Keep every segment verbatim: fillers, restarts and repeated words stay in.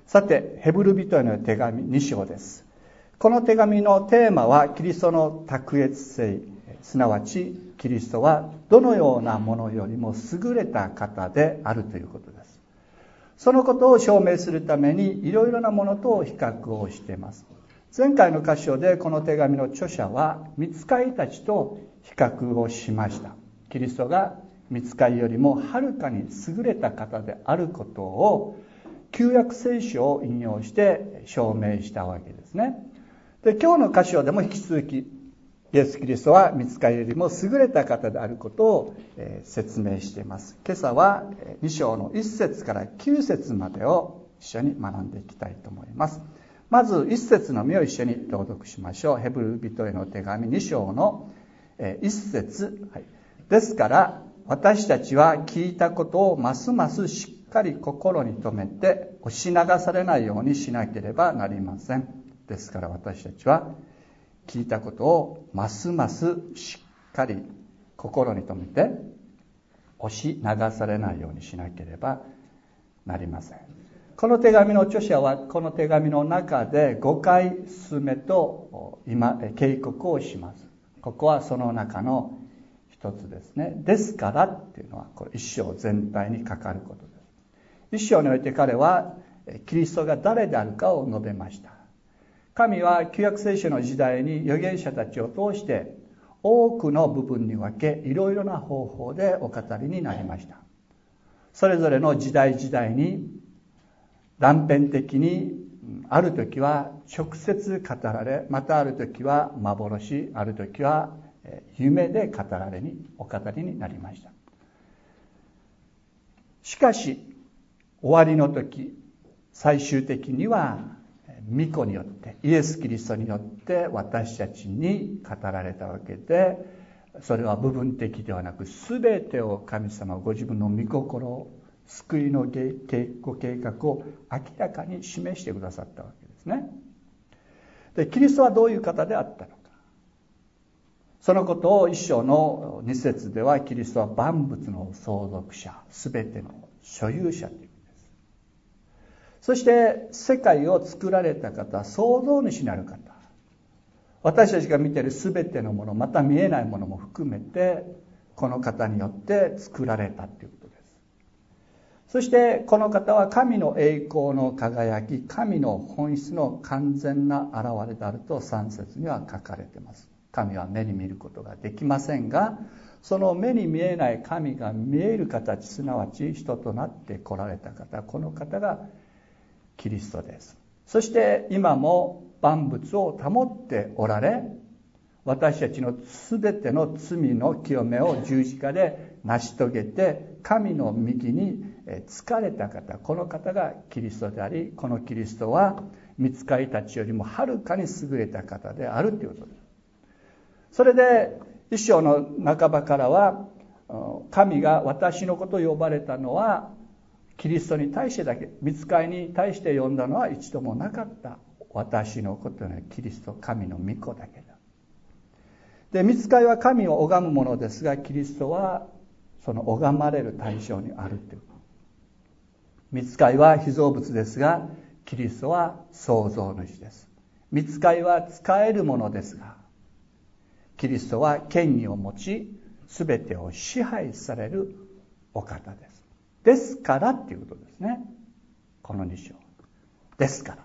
さて、ヘブル人への手紙に章です。この手紙のテーマはキリストの卓越性、すなわちキリストはどのようなものよりも優れた方であるということです。そのことを証明するためにいろいろなものと比較をしています。前回の箇所でこの手紙の著者は御使いたちと比較をしました。キリストが御使いよりもはるかに優れた方であることを旧約聖書を引用して証明したわけですね。で、今日の箇所でも引き続きイエス・キリストは御使いよりも優れた方であることを、えー、説明しています。今朝はに章のいち節からきゅう節までを一緒に学んでいきたいと思います。まずいち節のみを一緒に朗読しましょう。ヘブル人への手紙に章のいち節、はい、ですから私たちは聞いたことをますますしっかり心に留めて押し流されないようにしなければなりません。ですから私たちは聞いたことをますますしっかり心に留めて押し流されないようにしなければなりません。この手紙の著者はこの手紙の中でごかい勧めと今警告をします。ここはその中の一つですね。ですからっていうのはこれ一章全体にかかることです。一章において彼はキリストが誰であるかを述べました。神は旧約聖書の時代に預言者たちを通して多くの部分に分けいろいろな方法でお語りになりました。それぞれの時代時代に断片的にある時は直接語られ、またある時は幻、ある時は夢で語られにお語りになりました。しかし終わりの時、最終的には御子によってイエス・キリストによって私たちに語られたわけで、それは部分的ではなく全てを神様ご自分の御心、救いのご計画を明らかに示してくださったわけですね。で、キリストはどういう方であったのか、そのことを一章のに節ではキリストは万物の相続者、全ての所有者という意味です。そして世界を作られた方、創造主なる方、私たちが見ている全てのもの、また見えないものも含めてこの方によって作られたということです。そしてこの方は神の栄光の輝き、神の本質の完全な現れであるとさん節には書かれています。神は目に見ることができませんが、その目に見えない神が見える形、すなわち人となって来られた方、この方がキリストです。そして今も万物を保っておられ、私たちのすべての罪の清めを十字架で成し遂げて神の右に就かれた方、この方がキリストであり、このキリストは御使いたちよりもはるかに優れた方であるということです。それで一章の半ばからは、神が私のことを呼ばれたのはキリストに対してだけ、御使いに対して呼んだのは一度もなかった。私のことはキリスト、神の御子だけだ。で、御使いは神を拝むものですが、キリストはその拝まれる対象にあるという。御使いは被造物ですが、キリストは創造主です。御使いは使えるものですが、キリストは権威を持ち、すべてを支配されるお方です。ですからっていうことですね。このに章。ですから。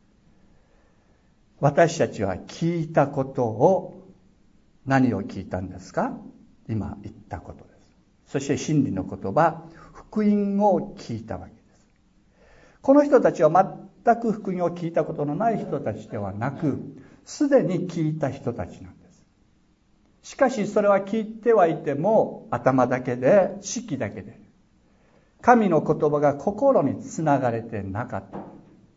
私たちは聞いたことを、何を聞いたんですか？今言ったことです。そして真理の言葉、福音を聞いたわけです。この人たちは全く福音を聞いたことのない人たちではなく、すでに聞いた人たちなんです。しかしそれは聞いてはいても頭だけで、識だけで、神の言葉が心につながれてなかった。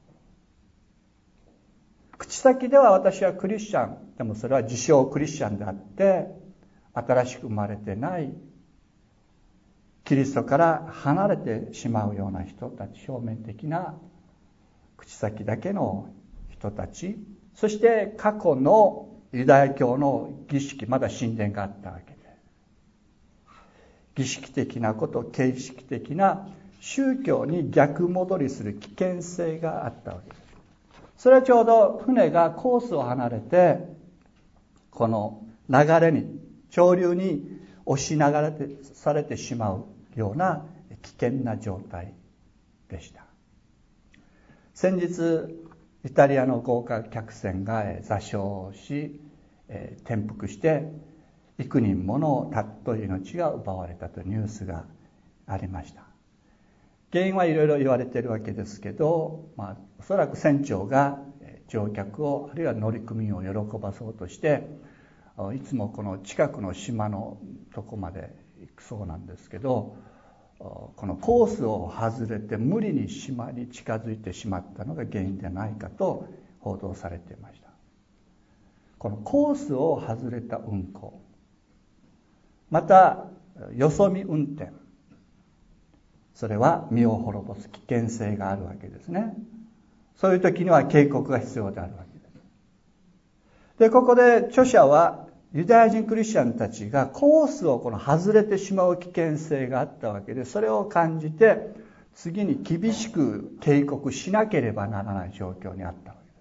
口先では私はクリスチャン、でもそれは自称クリスチャンであって、新しく生まれてない、キリストから離れてしまうような人たち、表面的な口先だけの人たち、そして過去のユダヤ教の儀式、まだ神殿があったわけで、儀式的なこと、形式的な宗教に逆戻りする危険性があったわけです。それはちょうど船がコースを離れてこの流れに潮流に押し流れてされてしまうような危険な状態でした。先日イタリアの豪華客船が座礁し転覆して幾人もの尊い命が奪われたというニュースがありました。原因はいろいろ言われているわけですけど、まあ、おそらく船長が乗客をあるいは乗組員を喜ばそうとしていつもこの近くの島のとこまで行くそうなんですけど、このコースを外れて無理に島に近づいてしまったのが原因ではないかと報道されていました。このコースを外れた運航、またよそ見運転、それは身を滅ぼす危険性があるわけですね。そういう時には警告が必要であるわけです。で、ここで著者はユダヤ人クリスチャンたちがコースをこの外れてしまう危険性があったわけで、それを感じて次に厳しく警告しなければならない状況にあったわけ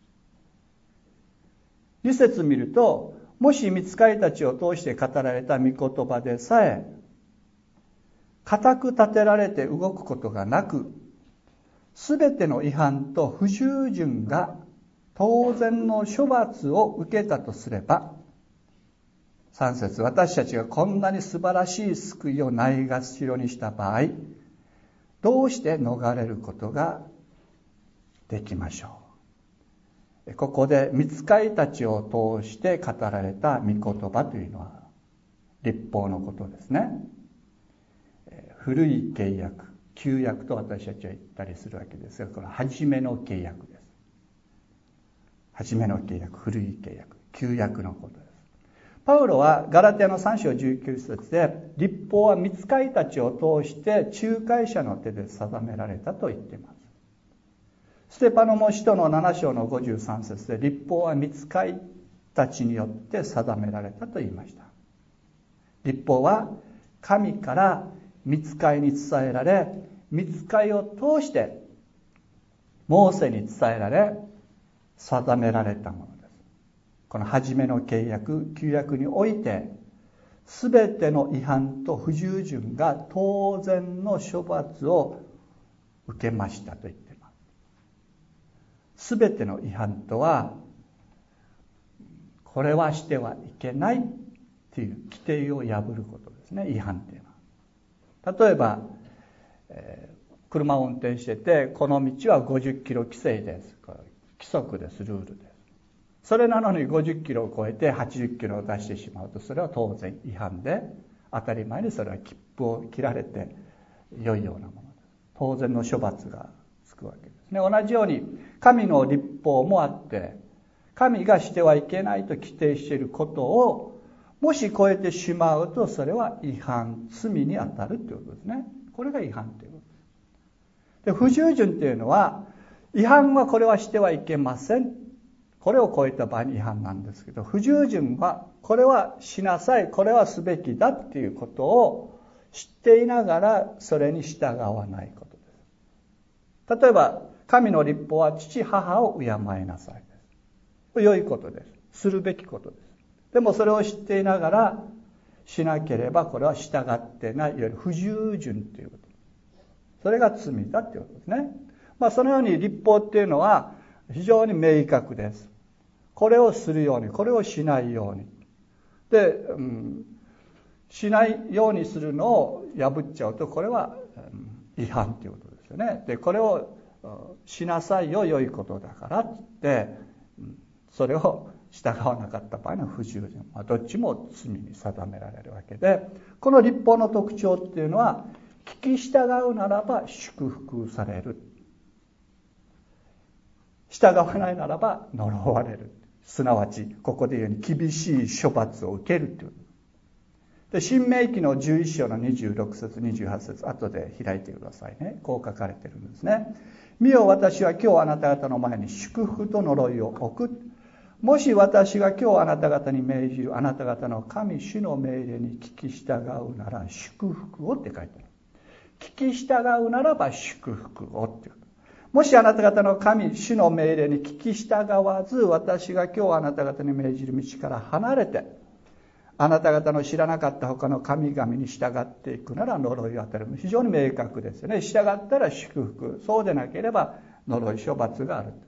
です。に節見ると、もし御使いたちを通して語られた御言葉でさえ固く立てられて動くことがなく、すべての違反と不従順が当然の処罰を受けたとすれば、さん節、私たちがこんなに素晴らしい救いをないがしろにした場合、どうして逃れることができましょう。ここで御使いたちを通して語られた御言葉というのは律法のことですね。古い契約、旧約と私たちは言ったりするわけですが、これは初めの契約です。初めの契約、古い契約、旧約のことです。パウロはガラテヤのさん章じゅうきゅう節で、律法は御使いたちを通して仲介者の手で定められたと言っています。ステパノも使徒のなな章のごじゅうさん節で、律法は御使いたちによって定められたと言いました。律法は神から御使いに伝えられ、御使いを通してモーセに伝えられ定められたものです。この初めの契約、旧約において、すべての違反と不従順が当然の処罰を受けましたと言っています。すべての違反とは、これはしてはいけないという規定を破ることですね、違反というのは。例えば、えー、車を運転してて、この道はごじゅっキロ規制です。規則です、ルールです。それなのにごじゅっキロを超えてはちじゅっキロを出してしまうと、それは当然違反で、当たり前にそれは切符を切られて良いようなものです。当然の処罰がつくわけですね。同じように神の律法もあって、神がしてはいけないと規定していることをもし超えてしまうと、それは違反、罪に当たるということですね。これが違反ということです。で、不従順というのは、違反はこれはしてはいけません。これを超えた場合に違反なんですけど、不従順はこれはしなさい、これはすべきだっていうことを知っていながらそれに従わないことです。例えば、神の律法は父母を敬いなさいです。これ良いことです。するべきことです。でもそれを知っていながらしなければ、これは従ってない、いわゆる不従順ということ。それが罪だということですね。まあそのように律法っていうのは非常に明確です。これをするように、これをしないように。で、うん、しないようにするのを破っちゃうと、これは、うん、違反ということですよね。で、これをしなさいよ、良いことだからって、うん、それを従わなかった場合の不従順、まあ、どっちも罪に定められるわけで、この律法の特徴っていうのは、聞き従うならば祝福される、従わないならば呪われる、すなわちここで言うように厳しい処罰を受けるという。で、新明記のじゅういち章のにじゅうろく節にじゅうはち節、後で開いてくださいね。こう書かれてるんですね。見よ、私は今日あなた方の前に祝福と呪いを置く。もし私が今日あなた方に命じるあなた方の神主の命令に聞き従うなら祝福をって書いてある。 聞き従うならば祝福をっていう。もしあなた方の神、主の命令に聞き従わず、私が今日あなた方に命じる道から離れて、あなた方の知らなかった他の神々に従っていくなら呪いを与える。非常に明確ですよね。従ったら祝福、そうでなければ呪い処罰がある。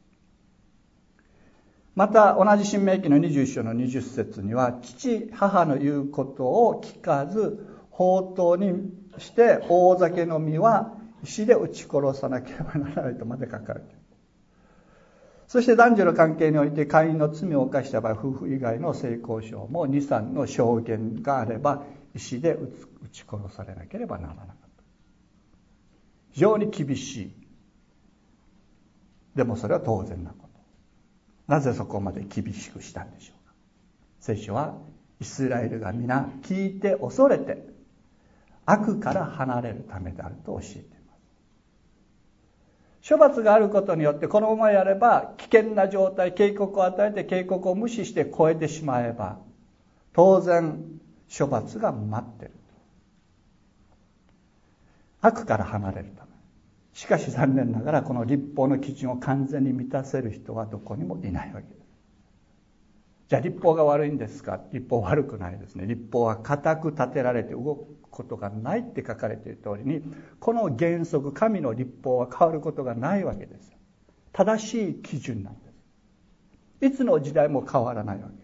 また同じ新明記のにじゅういっ章のにじゅっ節には、父母の言うことを聞かず放蕩にして大酒の実は石で撃ち殺さなければならないとまで書かれている。そして男女の関係において会員の罪を犯した場合、夫婦以外の性交渉もに、さんの証言があれば石で撃ち殺されなければならなかった。非常に厳しい。でもそれは当然なこと。なぜそこまで厳しくしたんでしょうか。聖書はイスラエルが皆聞いて恐れて悪から離れるためであると教えています。処罰があることによって、このままやれば危険な状態、警告を与えて警告を無視して超えてしまえば当然処罰が待っている。悪から離れるため。しかし残念ながらこの律法の基準を完全に満たせる人はどこにもいないわけです。じゃあ律法が悪いんですか。律法は悪くないですね。律法は固く立てられて動くことがないって書かれている通りに、この原則、神の律法は変わることがないわけです。正しい基準なんです。いつの時代も変わらないわけです。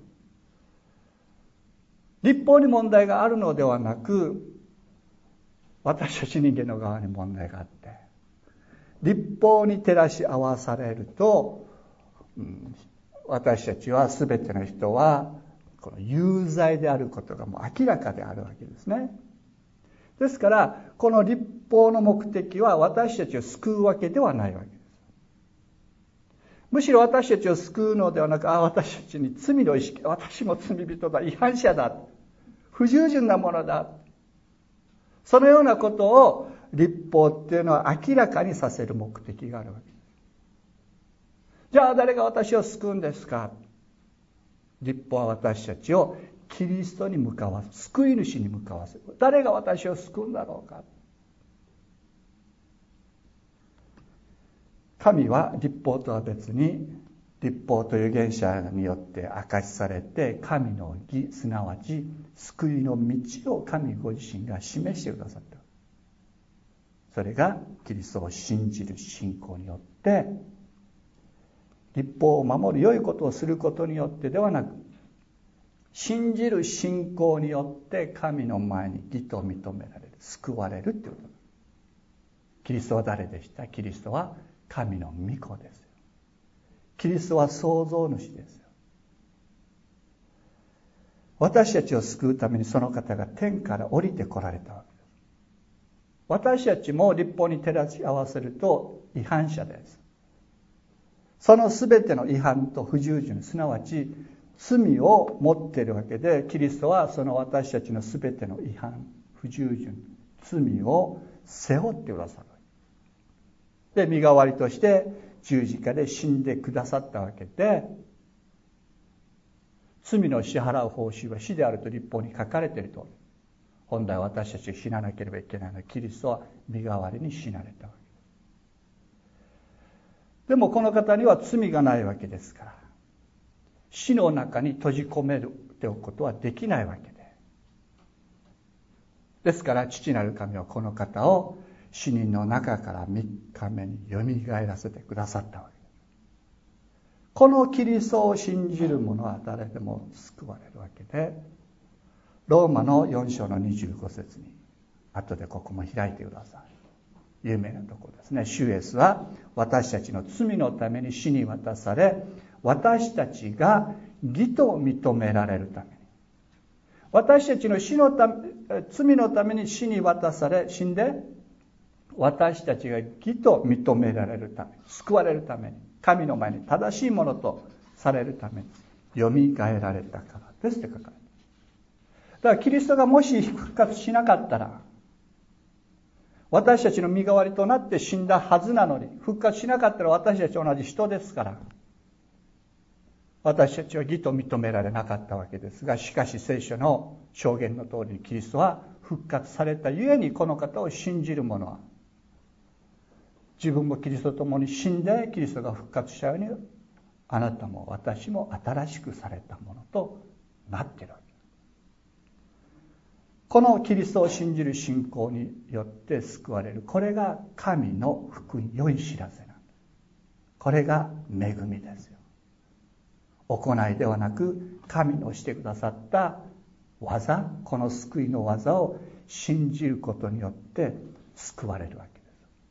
律法に問題があるのではなく、私たち人間の側に問題があって、律法に照らし合わされると、うん、私たちは全ての人はこの有罪であることがもう明らかであるわけですね。ですからこの律法の目的は私たちを救うわけではないわけです。むしろ私たちを救うのではなく、あ、私たちに罪の意識、私も罪人だ、違反者だ、不従順なものだ、そのようなことを律法っていうのは明らかにさせる目的があるわけです。じゃあ誰が私を救うんですか。律法は私たちをキリストに向かわす、救い主に向かわせる。誰が私を救うんだろうか。神は律法とは別に、律法という原者によって明かしされて、神の義、すなわち救いの道を神ご自身が示してくださった。それがキリストを信じる信仰によって、律法を守る良いことをすることによってではなく、信じる信仰によって神の前に義と認められる、救われるということ。キリストは誰でした？キリストは神の御子ですよ。キリストは創造主ですよ。私たちを救うためにその方が天から降りて来られたわけです。私たちも律法に照らし合わせると違反者です。そのすべての違反と不従順、すなわち罪を持っているわけで、キリストはその私たちのすべての違反、不従順、罪を背負ってくださる。で、身代わりとして十字架で死んでくださったわけで、罪の支払う報酬は死であると律法に書かれているとおり、本来私たちが死ななければいけないのは、キリストは身代わりに死なれたわけです。でもこの方には罪がないわけですから、死の中に閉じ込めておくことはできないわけで、ですから父なる神はこの方を死人の中からみっかめによみがえらせてくださったわけです。このキリストを信じる者は誰でも救われるわけで、ローマのよん章のにじゅうご節に、後でここも開いてください。有名なところですね。主イエスは私たちの罪のために死に渡され、私たちが義と認められるために、私たちの死のため、罪のために死に渡され、死んで私たちが義と認められるために、救われるために、神の前に正しいものとされるためによみがえられたからですって書かれている。だからキリストがもし復活しなかったら、私たちの身代わりとなって死んだはずなのに、復活しなかったら私たち同じ人ですから、私たちは義と認められなかったわけですが、しかし聖書の証言の通りにキリストは復活されたゆえに、この方を信じる者は自分もキリストと共に死んでキリストが復活したように、あなたも私も新しくされたものとなっているわけ。このキリストを信じる信仰によって救われる、これが神の福音、良い知らせなんです。これが恵みですよ。行いではなく、神のしてくださった技、この救いの技を信じることによって救われるわけです。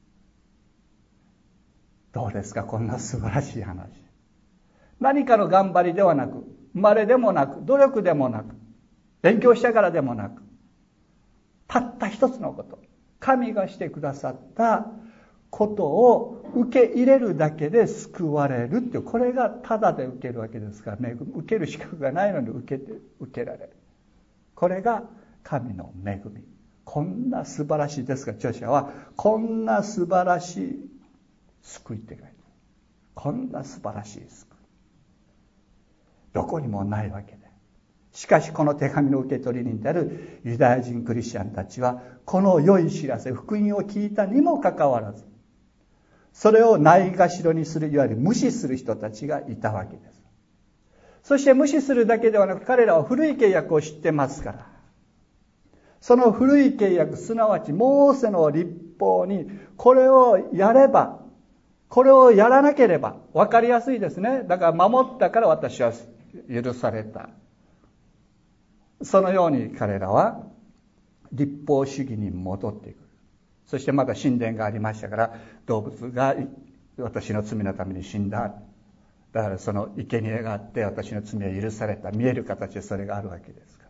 どうですか、こんな素晴らしい話。何かの頑張りではなく、生まれでもなく、努力でもなく、勉強したからでもなく、たった一つのこと、神がしてくださったことを受け入れるだけで救われるっていう、これがタダで受けるわけですから、受ける資格がないのに受けて受けられる、これが神の恵み。こんな素晴らしいですが、著者はこんな素晴らしい救いって書いてある。こんな素晴らしい救い、どこにもないわけで、しかしこの手紙の受け取り人であるユダヤ人クリスチャンたちは、この良い知らせ、福音を聞いたにもかかわらず、それをないがしろにする、いわゆる無視する人たちがいたわけです。そして無視するだけではなく、彼らは古い契約を知ってますから、その古い契約、すなわちモーセの律法にこれをやれば、これをやらなければ、分かりやすいですね。だから守ったから私は許された。そのように彼らは律法主義に戻っていく。そしてまだ神殿がありましたから、動物が私の罪のために死んだ。だからその生贄があって私の罪は許された。見える形でそれがあるわけですから。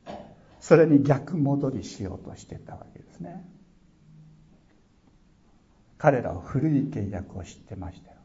それに逆戻りしようとしていたわけですね。彼らは古い契約を知ってましたよ。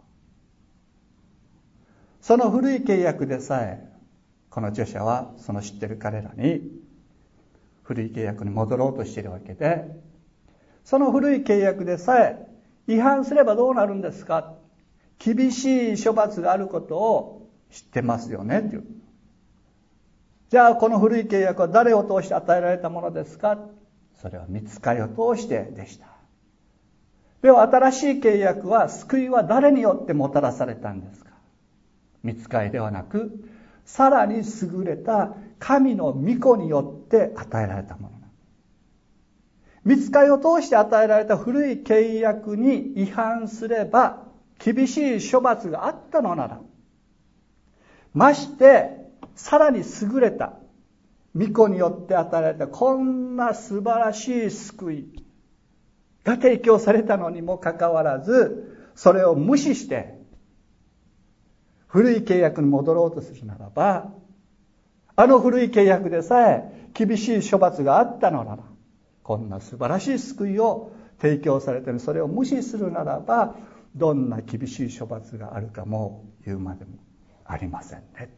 その古い契約でさえ、この著者はその知ってる彼らに古い契約に戻ろうとしているわけで、その古い契約でさえ違反すればどうなるんですか、厳しい処罰があることを知ってますよねっていう。じゃあこの古い契約は誰を通して与えられたものですか、それは御使いを通してでした。では新しい契約は、救いは誰によってもたらされたんですか。御使いではなく、さらに優れた神の御子によって与えられたもの。御使いを通して与えられた古い契約に違反すれば厳しい処罰があったのなら、ましてさらに優れた御子によって与えられたこんな素晴らしい救いが提供されたのにもかかわらず、それを無視して古い契約に戻ろうとするならば、あの古い契約でさえ厳しい処罰があったのなら、こんな素晴らしい救いを提供されている、それを無視するならば、どんな厳しい処罰があるかも言うまでもありませんねっていうこと。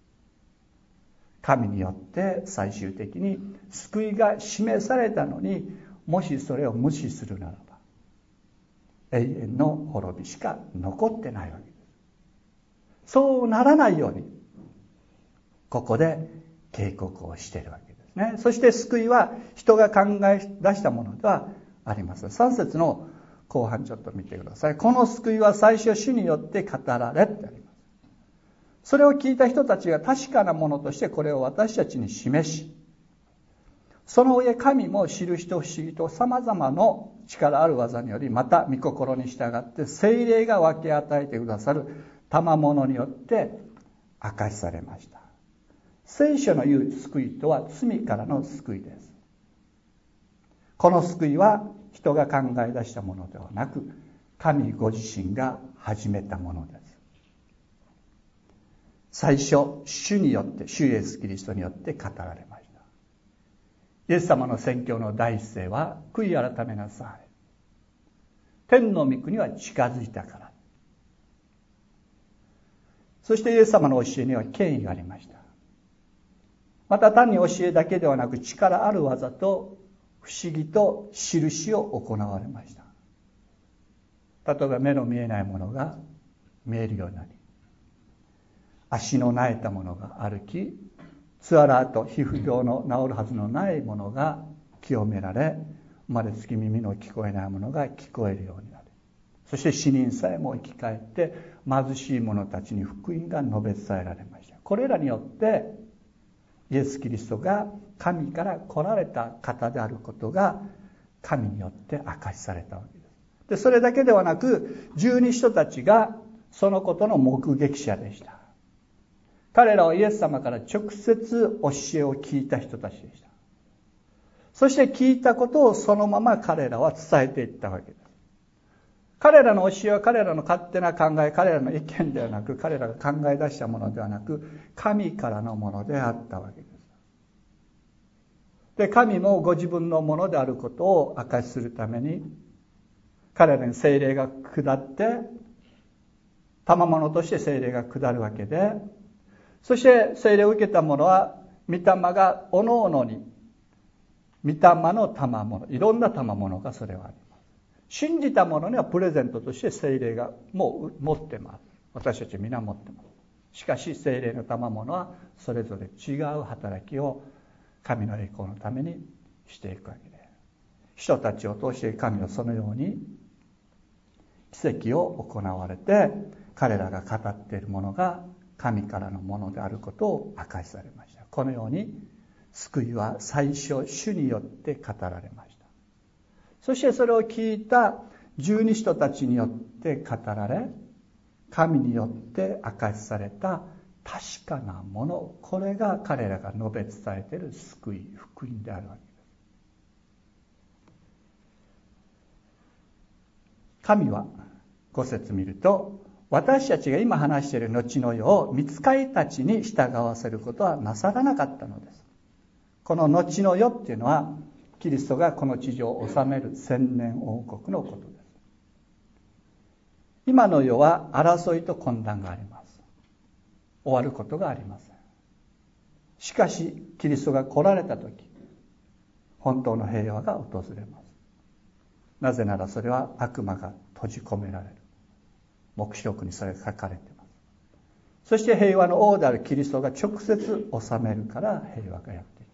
神によって最終的に救いが示されたのに、もしそれを無視するならば永遠の滅びしか残ってないわけです。そうならないようにここで警告をしているわけですね。そして救いは人が考え出したものではありません。さん節の後半ちょっと見てください。この救いは最初主によって語られってあります。それを聞いた人たちが確かなものとしてこれを私たちに示し、その上神も印と不思議と様々の力ある技により、また御心に従って聖霊が分け与えてくださる賜物によって明かしされました。聖書の言う救いとは罪からの救いです。この救いは人が考え出したものではなく、神ご自身が始めたものです。最初、主によって、主イエスキリストによって語られました。イエス様の宣教の第一声は、悔い改めなさい。天の御国は近づいたから。そしてイエス様の教えには権威がありました。また単に教えだけではなく、力ある技と不思議と印を行われました。例えば目の見えないものが見えるようになり、足のなえたものが歩き、 ツアラーと皮膚病の治るはずのないものが清められ、生まれつき耳の聞こえないものが聞こえるようになる。そして死人さえも生き返って貧しい者たちに福音が述べ伝えられました。これらによってイエス・キリストが神から来られた方であることが神によって明かしされたわけです。で、それだけではなく、十二使徒たちがそのことの目撃者でした。彼らはイエス様から直接教えを聞いた人たちでした。そして聞いたことをそのまま彼らは伝えていったわけです。彼らの教えは彼らの勝手な考え、彼らの意見ではなく、彼らが考え出したものではなく、神からのものであったわけです。で、神もご自分のものであることを明かしするために、彼らに聖霊が下って、賜物として聖霊が下るわけで、そして聖霊を受けた者は、御霊がおのおのに、御霊の賜物、いろんな賜物がそれはあります。信じた者にはプレゼントとして聖霊がもう持ってます。私たち皆持ってます。しかし聖霊の賜物はそれぞれ違う働きを神の栄光のためにしていくわけで、人たちを通して神はそのように奇跡を行われて、彼らが語っているものが神からのものであることを明かしされました。このように救いは最初主によって語られました。そしてそれを聞いた十二使徒たちによって語られ、神によって明かしされた確かなもの、これが彼らが述べ伝えている救い、福音であるわけです。神はご節見ると、私たちが今話している後の世を御使いたちに従わせることはなさらなかったのです。この後の世っていうのは、キリストがこの地上を治める千年王国のことです。今の世は争いと混乱があります。終わることがありません。しかしキリストが来られた時、本当の平和が訪れます。なぜならそれは悪魔が閉じ込められる。黙示録にそれが書かれています。そして平和の王であるキリストが直接治めるから平和がやってきます。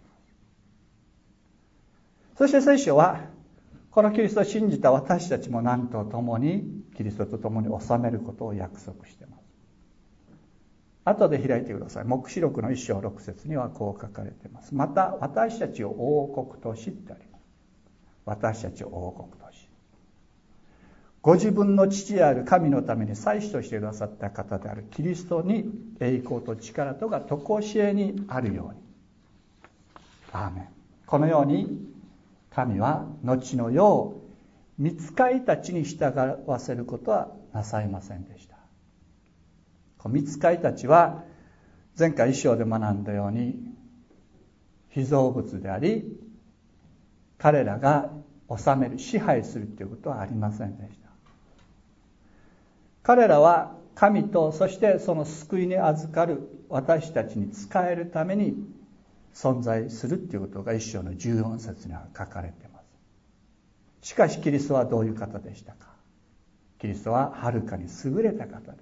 そして聖書はこのキリストを信じた私たちも何と共にキリストと共に治めることを約束しています。後で開いてください。黙示録の一章六節にはこう書かれています。また私たちを王国としってあります。私たちを王国とし、ご自分の父である神のために祭司としてくださった方であるキリストに栄光と力とが常しえにあるように。アーメン。このように神は後の世を御使いたちに従わせることはなさいませんでした。御使いたちは前回一章で学んだように被造物であり、彼らが治める支配するということはありませんでした。彼らは神と、そしてその救いに預かる私たちに仕えるために存在するということが一章のじゅうよん節には書かれています。しかしキリストはどういう方でしたか。キリストははるかに優れた方です。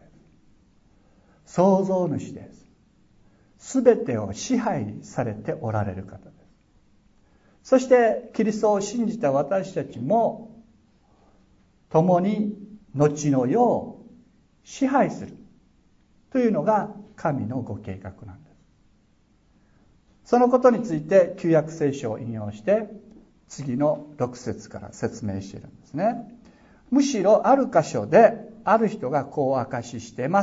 創造主です。すべてを支配されておられる方です。そしてキリストを信じた私たちも共に後の世を支配するというのが神のご計画なんです。そのことについて旧約聖書を引用して次のろく節から説明しているんですね。むしろある箇所である人がこう証ししています。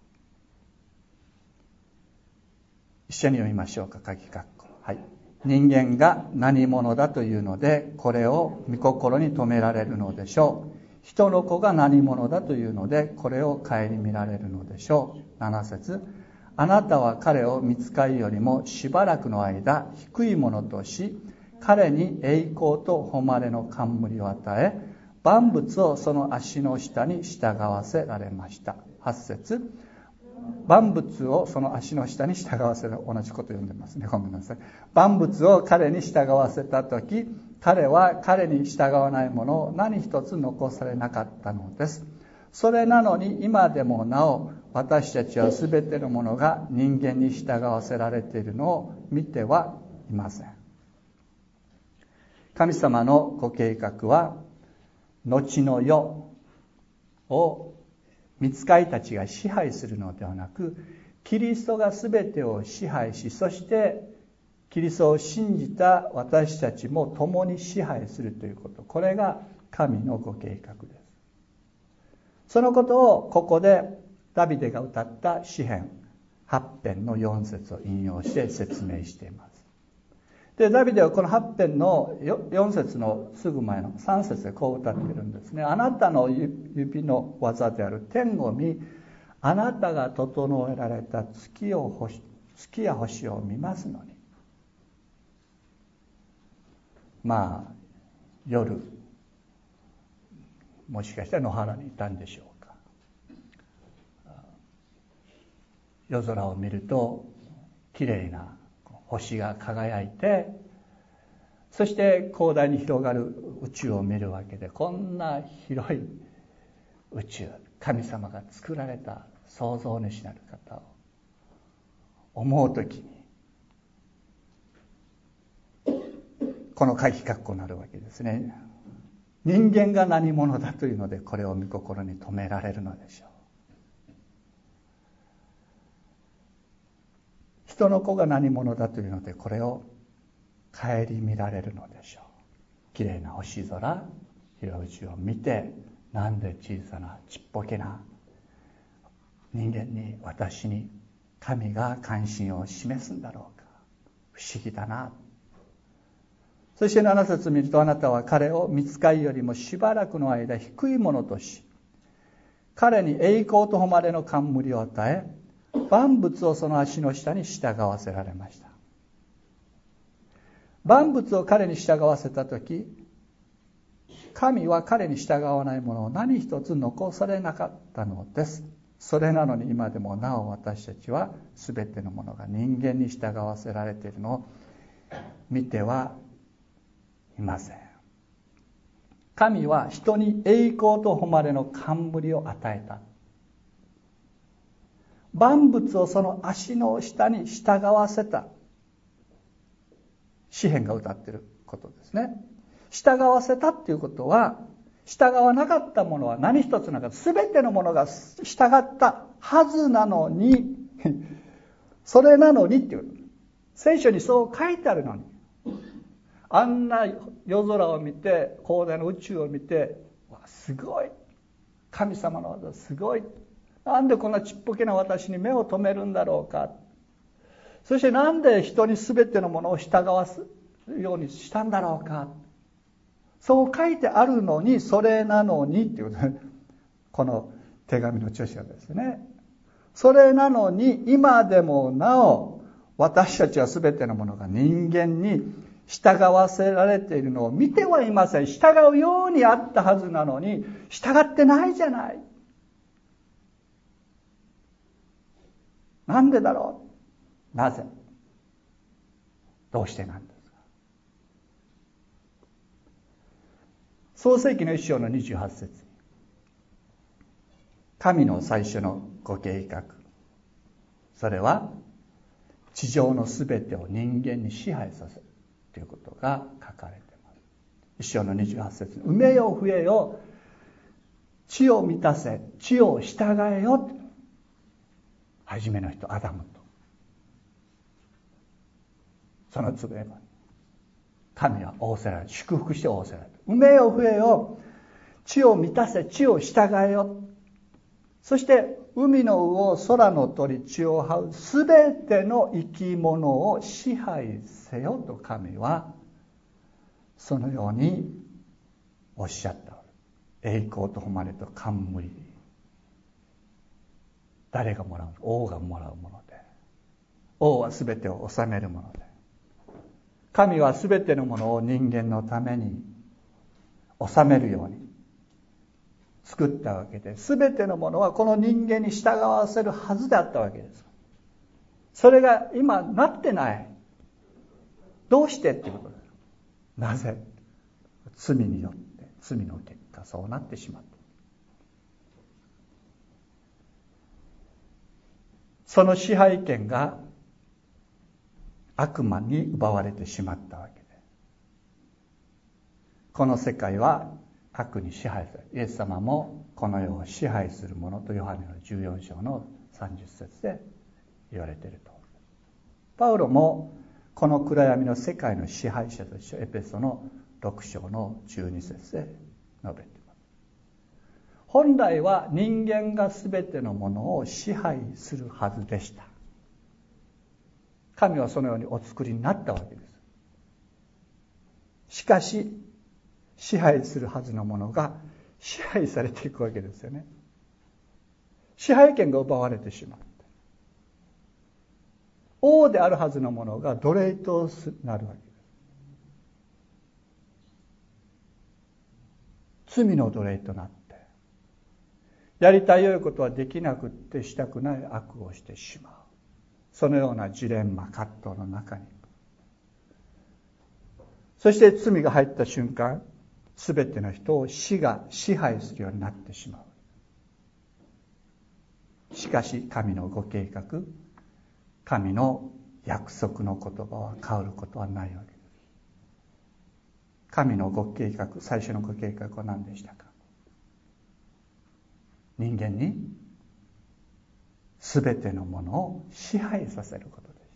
一緒に読みましょうか。鍵括弧。はい。人間が何者だというのでこれを御心に留められるのでしょう。人の子が何者だというのでこれを顧みられるのでしょう。なな節。あなたは彼を御使いよりもしばらくの間低いものとし、彼に栄光と誉れの冠を与え、万物をその足の下に従わせられました。はち節。万物をその足の下に従わせる、同じこと読んでますね。ごめんなさい。万物を彼に従わせたとき、彼は彼に従わないものを何一つ残されなかったのです。それなのに今でもなお私たちはすべてのものが人間に従わせられているのを見てはいません。神様のご計画は後の世を御使いたちが支配するのではなく、キリストがすべてを支配し、そしてキリストを信じた私たちも共に支配するということ、これが神のご計画です。そのことをここでダビデが歌った詩編はち編のよん節を引用して説明しています。で、ダビデはこのはち編のよん節のすぐ前のさん節でこう歌っているんですね。あなたの指の技である天を見、あなたが整えられた月を星、月や星を見ますのに。まあ夜もしかしたら野原にいたんでしょうか。夜空を見るときれいな星が輝いて、そして広大に広がる宇宙を見るわけで、こんな広い宇宙、神様が作られた創造主なる方を思うときに、この書き括弧になるわけですね。人間が何者だというので、これを御心に留められるのでしょう。人の子が何者だというので、これを顧みられるのでしょう。きれいな星空、広い宇宙を見て、なんで小さなちっぽけな人間に、私に神が関心を示すんだろうか、不思議だな。そしてなな節見ると、あなたは彼を御使いよりもしばらくの間低いものとし、彼に栄光と誉れの冠を与え、万物をその足の下に従わせられました。万物を彼に従わせたとき、神は彼に従わないものを何一つ残されなかったのです。それなのに今でもなお私たちはすべてのものが人間に従わせられているのを見てはいません。神は人に栄光と誉れの冠を与えた。万物をその足の下に従わせた。詩編が歌っていることですね。従わせたっていうことは、従わなかったものは何一つなかった。すべてのものが従ったはずなのに、それなのにっていう。聖書にそう書いてあるのに。あんな夜空を見て、広大な宇宙を見て、わ、すごい。神様の技すごい。なんでこんなちっぽけな私に目を留めるんだろうか。そしてなんで人に全てのものを従わすようにしたんだろうか。そう書いてあるのに、それなのにっていうことで、この手紙の著者ですね。それなのに今でもなお私たちは全てのものが人間に従わせられているのを見てはいません。従うようにあったはずなのに従ってないじゃない。なんでだろう。なぜ。どうしてなんですか。創世記の一章のにじゅうはち節。神の最初のご計画。それは地上のすべてを人間に支配させるということが書かれています。一章のにじゅうはち節。埋めよ増えよ、地を満たせ、地を従えよ。初めの人アダムとそのつぶやき、神は仰せられる、祝福して仰せられる。埋めよ増えよ、地を満たせ、地を従えよ。そして海の魚、空の鳥、地を這うすべての生き物を支配せよと神はそのようにおっしゃった。栄光と誉れと冠、誰がもらうの？王がもらうもので、王はすべてを治めるもので、神はすべてのものを人間のために治めるように作ったわけで、すべてのものはこの人間に従わせるはずであったわけです。それが今なってない。どうしてっていうことです。なぜ？罪によって、罪の結果そうなってしまった。 その支配権が悪魔に奪われてしまったわけで、この世界は悪に支配され、イエス様もこの世を支配するものとヨハネのじゅうよん章のさんじゅっ節で言われていると。パウロもこの暗闇の世界の支配者としてエペソのろく章のじゅうに節で述べています。本来は人間が全てのものを支配するはずでした。神はそのようにお作りになったわけです。しかし支配するはずのものが支配されていくわけですよね。支配権が奪われてしまう。王であるはずのものが奴隷となるわけです。罪の奴隷となって、やりたい良いことはできなくってしたくない悪をしてしまう。そのようなジレンマ、葛藤の中に。そして罪が入った瞬間、すべての人を死が支配するようになってしまう。しかし神のご計画、神の約束の言葉は変わることはないわけです。神のご計画、最初のご計画は何でしたか？人間にすべてのものを支配させることでした。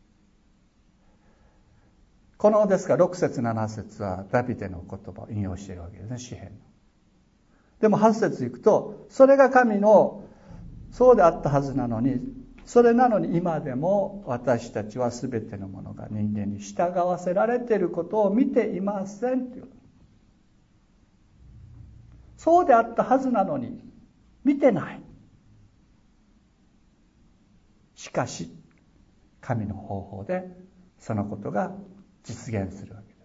このですからろく節なな節はダビデの言葉を引用しているわけですね、詩編の。でもはち節いくと、それが神のそうであったはずなのに、それなのに今でも私たちはすべてのものが人間に従わせられていることを見ていませんという。そうであったはずなのに見てない。しかし神の方法でそのことが実現するわけです。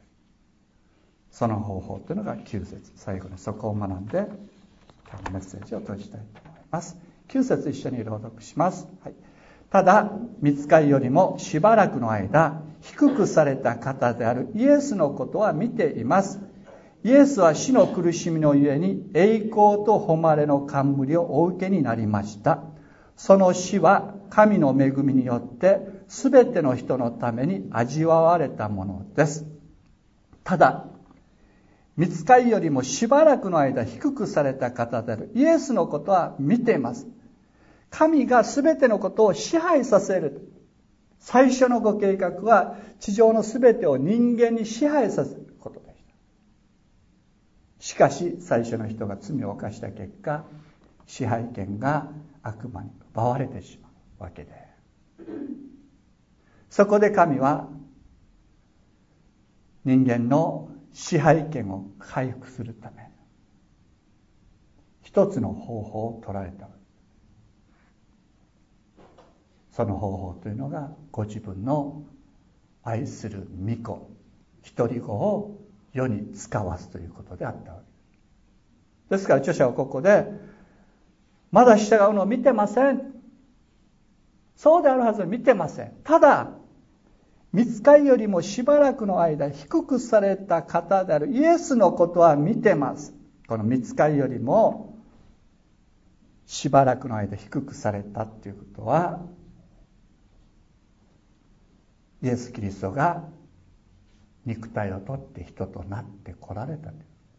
その方法というのがきゅう節、最後にそこを学んで今日のメッセージを閉じたいと思います。きゅう節一緒に朗読します。はい、ただ御使いよりもしばらくの間低くされた方であるイエスのことは見ています。イエスは死の苦しみのゆえに栄光と誉れの冠をお受けになりました。その死は神の恵みによってすべての人のために味わわれたものです。ただ御使いよりもしばらくの間低くされた方であるイエスのことは見ています。神がすべてのことを支配させる。最初のご計画は地上のすべてを人間に支配させることでした。しかし最初の人が罪を犯した結果、支配権が悪魔に奪われてしまうわけで、そこで神は人間の支配権を回復するため一つの方法を取られた。その方法というのがご自分の愛する御子一人子を世に使わすということであったわけです。ですから著者はここでまだ従うのを見てません、そうであるはずは見てません。ただ御使いよりもしばらくの間低くされた方であるイエスのことは見てます。この御使いよりもしばらくの間低くされたということは、イエス・キリストが肉体を取って人となって来られた。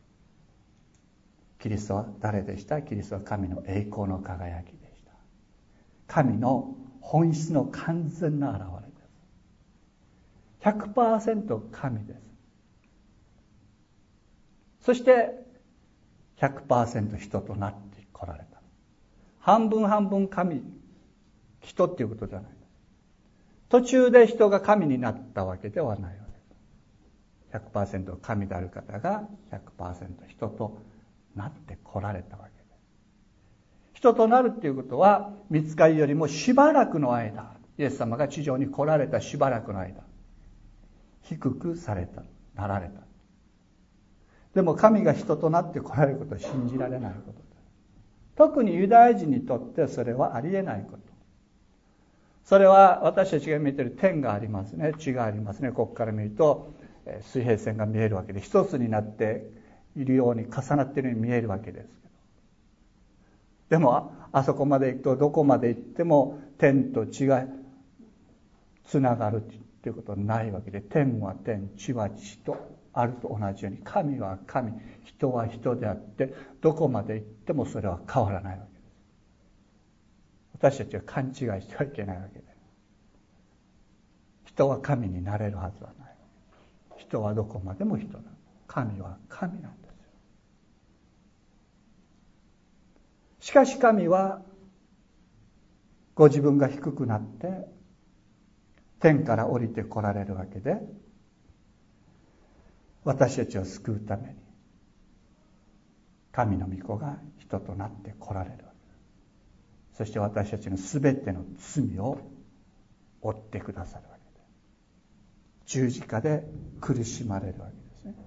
キリストは誰でした？キリストは神の栄光の輝きでした。神の本質の完全な現れです。 ひゃくパーセント 神です。そして ひゃくパーセント 人となって来られた。半分半分神、人っていうことじゃない。途中で人が神になったわけではないわけです。 ひゃくパーセント 神である方が ひゃくパーセント 人となって来られたわけです。人となるっていうことは御使いよりもしばらくの間、イエス様が地上に来られたしばらくの間低くされた、なられた。でも神が人となって来られることは信じられないことです。特にユダヤ人にとってそれはありえないこと。それは私たちが見ている天がありますね、地がありますね。ここから見ると水平線が見えるわけで、一つになっているように重なっているように見えるわけですけど、 でもあそこまで行くとどこまで行っても天と地がつながるということはないわけで、天は天、地は地とあると同じように、神は神、人は人であって、どこまで行ってもそれは変わらないわけです。私たちは勘違いしてはいけないわけで、人は神になれるはずはない。人はどこまでも人だ。神は神なんですよ。しかし神はご自分が低くなって天から降りて来られるわけで、私たちを救うために神の御子が人となって来られるわけです。そして私たちのすべての罪を負ってくださるわけです。十字架で苦しまれるわけですね。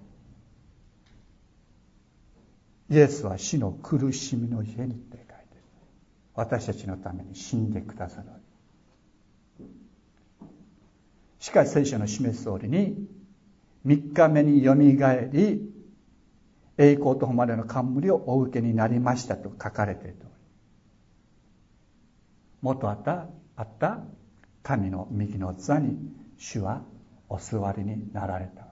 イエスは死の苦しみの家にって書いて、私たちのために死んでくださるわけです。しかし聖書の示す通りに、三日目によみがえり、栄光と誉れの冠をお受けになりましたと書かれているとおり、元あったあった神の右の座に主はお座りになられたわけです。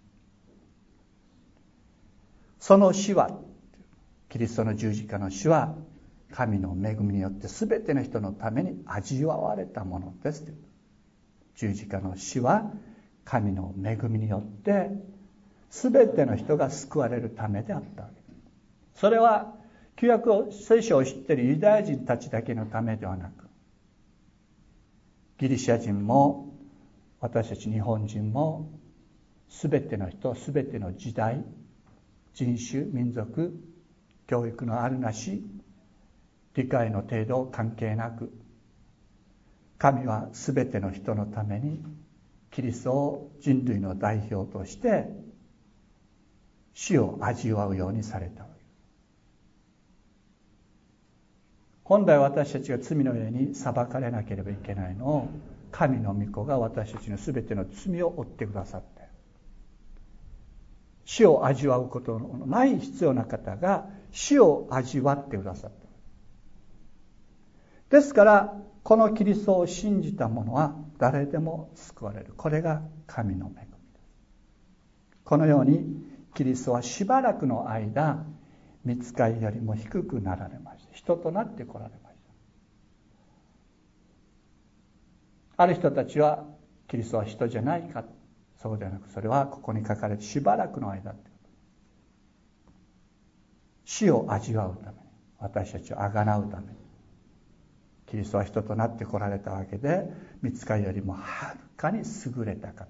その死は、キリストの十字架の死は神の恵みによって全ての人のために味わわれたものです。十字架の死は神の恵みによって全ての人が救われるためであったわけです。それは旧約聖書を知っているユダヤ人たちだけのためではなく、ギリシャ人も私たち日本人も全ての人、全ての時代、人種、民族、教育のあるなし、理解の程度関係なく、神は全ての人のためにキリストを人類の代表として死を味わうようにされたわけです。本来私たちが罪の上に裁かれなければいけないのを、神の御子が私たちの全ての罪を負ってくださって、死を味わうことのない必要な方が死を味わってくださった。ですからこのキリストを信じた者は誰でも救われる。これが神の恵みです。このようにキリストはしばらくの間、御使いよりも低くなられました。人となって来られました。ある人たちはキリストは人じゃないか、そうではなく、それはここに書かれてしばらくの間ってこと。死を味わうために、私たちをあがなうためにキリストは人となって来られたわけで、御使いよりもはるかに優れた方。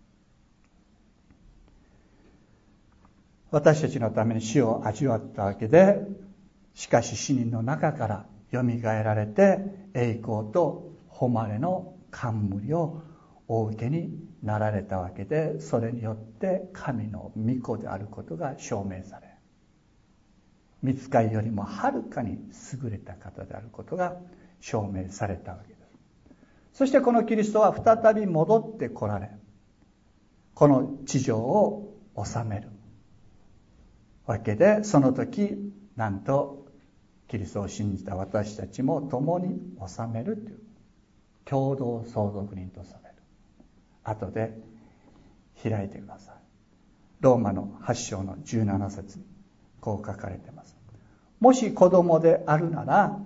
私たちのために死を味わったわけで、しかし死人の中からよみがえられて、栄光と誉れの冠をお受けになられたわけで、それによって神の御子であることが証明され、御使いよりもはるかに優れた方であることが証明されたわけです。そしてこのキリストは再び戻って来られ、この地上を治めるわけで、その時なんとキリストを信じた私たちも共に治めるという共同相続人とされる。後で開いてください。ローマのはち章のじゅうなな節にこう書かれています。もし子供であるなら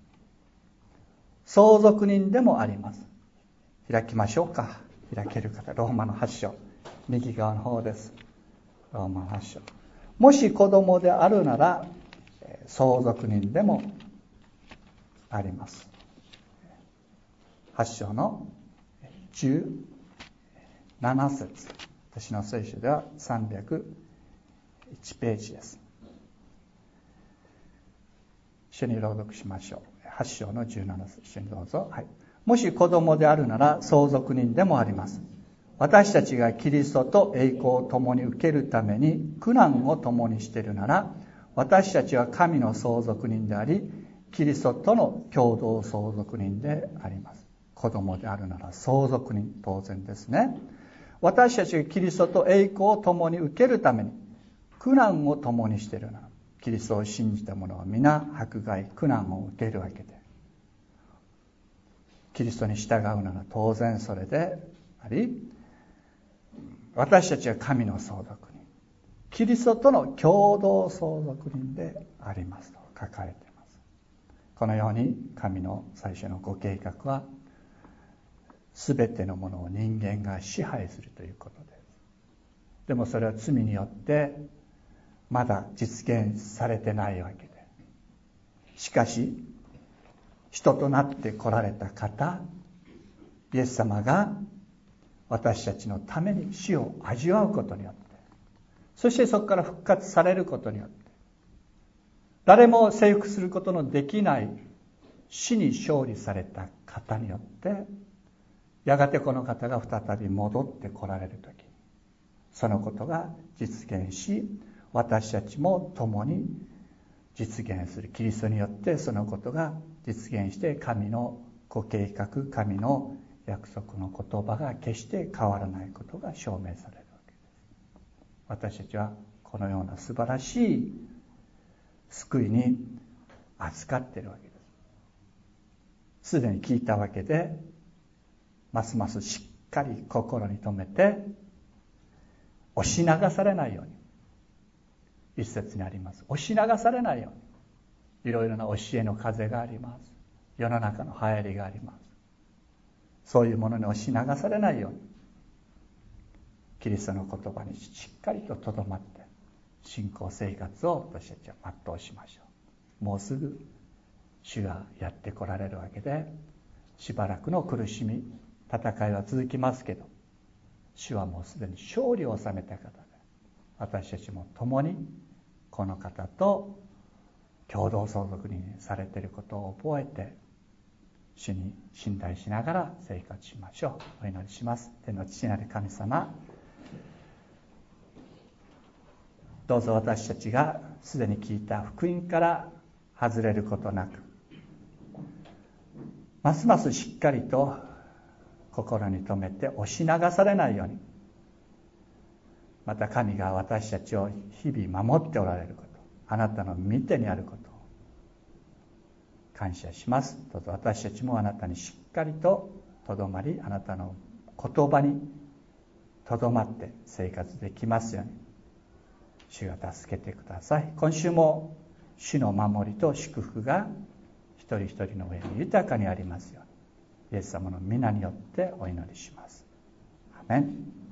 相続人でもあります。開きましょうか。開ける方、ローマのはち章、右側の方です。ローマのはち章。もし子供であるなら相続人でもあります。はち章のじゅうなな節、私の聖書ではさんびゃくいちページです。一緒に朗読しましょう。はち章のじゅうなな節、一緒にどうぞ。はい。もし子供であるなら相続人でもあります。私たちがキリストと栄光を共に受けるために苦難を共にしているなら、私たちは神の相続人であり、キリストとの共同相続人であります。子供であるなら相続人、当然ですね。私たちがキリストと栄光を共に受けるために苦難を共にしているなら、 キリストを信じた者は皆迫害苦難を受けるわけで、キリストに従うなら当然それであり、私たちは神の相続人、キリストとの共同相続人でありますと書かれています。このように神の最初のご計画は、すべてのものを人間が支配するということです。でもそれは罪によってまだ実現されてないわけで、しかし人となって来られた方、イエス様が私たちのために死を味わうことによって、そしてそこから復活されることによって、誰も征服することのできない死に勝利された方によって、やがてこの方が再び戻って来られるとき、そのことが実現し、私たちも共に実現する。キリストによってそのことが実現して、神のご計画、神の約束の言葉が決して変わらないことが証明されるわけです。私たちはこのような素晴らしい救いに預かっているわけです。すでに聞いたわけで、ますますしっかり心に留めて、押し流されないように、一節にあります。押し流されないように、いろいろな教えの風があります。世の中の流行りがあります。そういうものに押し流されないように、キリストの言葉にしっかりととどまって信仰生活を私たちは全うしましょう。もうすぐ主がやって来られるわけで、しばらくの苦しみ、戦いは続きますけど、主はもうすでに勝利を収めた方で、私たちも共にこの方と共同相続にされていることを覚えて、主に信頼しながら生活しましょう。お祈りします。天の父なる神様、どうぞ私たちがすでに聞いた福音から外れることなく、ますますしっかりと心に留めて押し流されないように、また神が私たちを日々守っておられること、あなたの御手にあることを感謝します。どうぞ私たちもあなたにしっかりととどまり、あなたの言葉にとどまって生活できますように主が助けてください。今週も主の守りと祝福が一人一人の上に豊かにありますように、イエス様の皆によってお祈りします。アメン。